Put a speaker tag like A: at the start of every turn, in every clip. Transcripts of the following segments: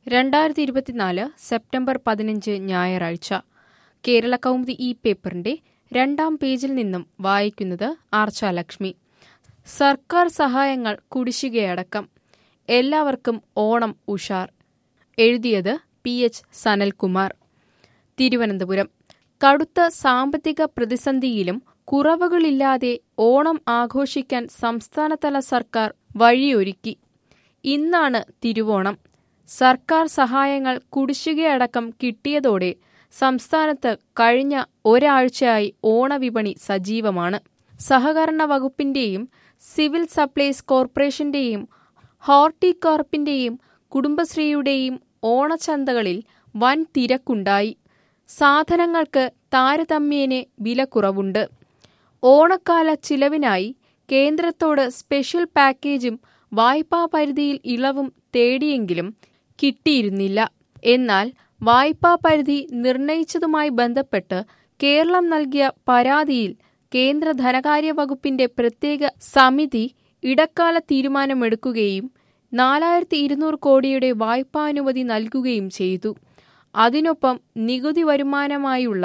A: 2024 September 15 ഞായറാഴ്ച കേരള കൗമുദി ഈ പേപ്പറിന്റെ 2-ാം പേജിൽ നിന്നും വായിക്കുന്നത് ആർച്ചാലക്ഷ്മി. സർക്കാർ സഹായങ്ങൾ കുടിശ്ശികയടക്കം എല്ലാവർക്കും ഓണം ഉഷാർ. എഴുതിയത് PH സനൽകുമാർ. തിരുവനന്തപുരം. കടുത്ത സാമ്പത്തിക പ്രതിസന്ധിയിലും കുറവുകളില്ലാതെ ഓണം ആഘോഷിക്കാൻ സംസ്ഥാനതല സർക്കാർ വഴിയൊരുക്കി. ഇന്നാണ് തിരുവോണം. സർക്കാർ സഹായങ്ങൾ കുടിശ്ശികയടക്കം കിട്ടിയതോടെ സംസ്ഥാനത്ത് കഴിഞ്ഞ ഒരാഴ്ചയായി ഓണവിപണി സജീവമാണ്. സഹകരണ വകുപ്പിന്റെയും സിവിൽ സപ്ലൈസ് കോർപ്പറേഷന്റെയും ഹോർട്ടികോർപ്പിന്റെയും കുടുംബശ്രീയുടെയും ഓണച്ചന്തകളിൽ വൻ തിരക്കുണ്ടായി. സാധനങ്ങൾക്ക് താരതമ്യേന വിലക്കുറവുണ്ട്. ഓണക്കാല ചിലവിനായി കേന്ദ്രത്തോട് സ്പെഷ്യൽ പാക്കേജും വായ്പാ പരിധിയിൽ ഇളവും തേടിയെങ്കിലും കിട്ടിയിരുന്നില്ല. എന്നാൽ വായ്പാ പരിധി നിർണയിച്ചതുമായി ബന്ധപ്പെട്ട് കേരളം നൽകിയ പരാതിയിൽ കേന്ദ്ര ധനകാര്യ വകുപ്പിന്റെ പ്രത്യേക സമിതി ഇടക്കാല തീരുമാനമെടുക്കുകയും 4200 കോടിയുടെ വായ്പാനുമതി നൽകുകയും ചെയ്തു. അതിനൊപ്പം നികുതി വരുമാനമായുള്ള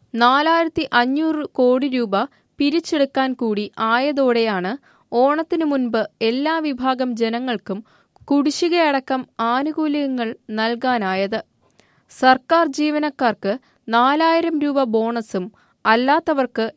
A: 4500 കോടി രൂപ പിരിച്ചെടുക്കാൻ കൂടി ആയതോടെയാണ് ഓണത്തിനു മുൻപ് എല്ലാ വിഭാഗം ജനങ്ങൾക്കും കുടിശ്ശികയടക്കം ആനുകൂല്യങ്ങൾ നൽകാനായത്. സർക്കാർ ജീവനക്കാർക്ക് 4000 രൂപ ബോണസും അല്ലാത്തവർക്ക്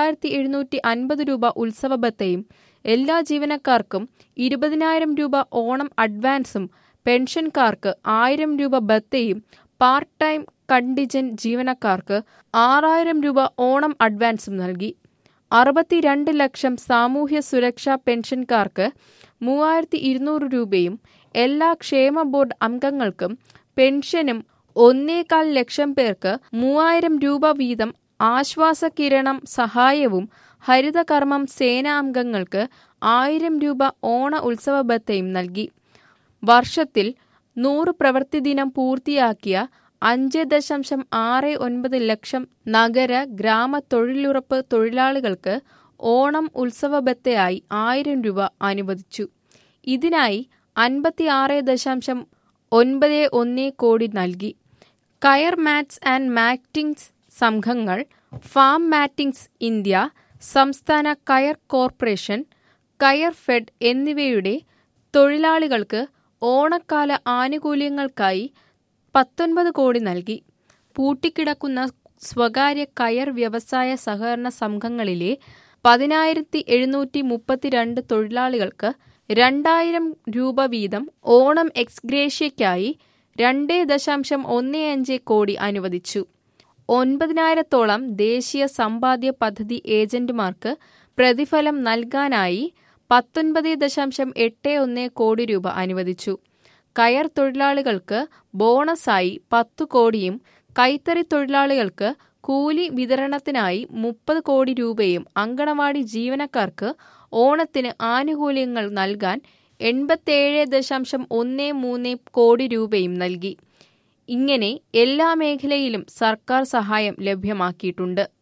A: 2750 രൂപ ഉത്സവ ഭത്തയും, എല്ലാ ജീവനക്കാർക്കും 20000 രൂപ ഓണം അഡ്വാൻസും, പെൻഷൻകാർക്ക് 1000 രൂപ ഭത്തയും, പാർട്ട് ടൈം കണ്ടിജന്റ് ജീവനക്കാർക്ക് 6000 രൂപ ഓണം അഡ്വാൻസും നൽകി. 62 ലക്ഷം സാമൂഹ്യ സുരക്ഷാ പെൻഷൻകാർക്ക് 3200 രൂപയും, എല്ലാ ക്ഷേമ ബോർഡ് അംഗങ്ങൾക്കും പെൻഷനും 1.25 ലക്ഷം പേർക്ക് 3000 രൂപ വീതം ആശ്വാസകിരണം സഹായവും, ഹരിതകർമ്മം സേനാ അംഗങ്ങൾക്ക് 1000 രൂപ ഓണ ഉത്സവ ഭത്തയും നൽകി. വർഷത്തിൽ 100 പ്രവൃത്തിദിനം പൂർത്തിയാക്കിയ 5.69 ലക്ഷം നഗര ഗ്രാമ തൊഴിലുറപ്പ് തൊഴിലാളികൾക്ക് ഓണം ഉത്സവ ഭത്തയായി 1000 രൂപ അനുവദിച്ചു. ഇതിനായി 56.91 കോടി നൽകി. കയർ മാറ്റ്സ് ആൻഡ് മാറ്റിങ്സ് സംഘങ്ങൾ, ഫാം മാറ്റിങ്സ് ഇന്ത്യ, സംസ്ഥാന കയർ കോർപ്പറേഷൻ, കയർ ഫെഡ് എന്നിവയുടെ തൊഴിലാളികൾക്ക് ഓണക്കാല ആനുകൂല്യങ്ങൾക്കായി 19 കോടി നൽകി. പൂട്ടിക്കിടക്കുന്ന സ്വകാര്യ കയർ വ്യവസായ സഹകരണ സംഘങ്ങളിലെ 10732 തൊഴിലാളികൾക്ക് 2000 രൂപ വീതം ഓണം എക്സ്ഗ്രേഷ്യയ്ക്കായി 2.15 കോടി അനുവദിച്ചു. 9000-ഓളം ദേശീയ സമ്പാദ്യ പദ്ധതി ഏജന്റുമാർക്ക് പ്രതിഫലം നൽകാനായി 19.81 കോടി രൂപ അനുവദിച്ചു. കയർ തൊഴിലാളികൾക്ക് ബോണസായി 10 കോടിയും കൈത്തറി തൊഴിലാളികൾക്ക് കൂലി വിതരണത്തിനായി 30 കോടി രൂപയും അങ്കണവാടി ജീവനക്കാർക്ക് ഓണത്തിന് ആനുകൂല്യങ്ങൾ നൽകാൻ 87.13 കോടി രൂപയും നൽകി. ഇങ്ങനെ എല്ലാ മേഖലയിലും സർക്കാർ സഹായം ലഭ്യമാക്കിയിട്ടുണ്ട്.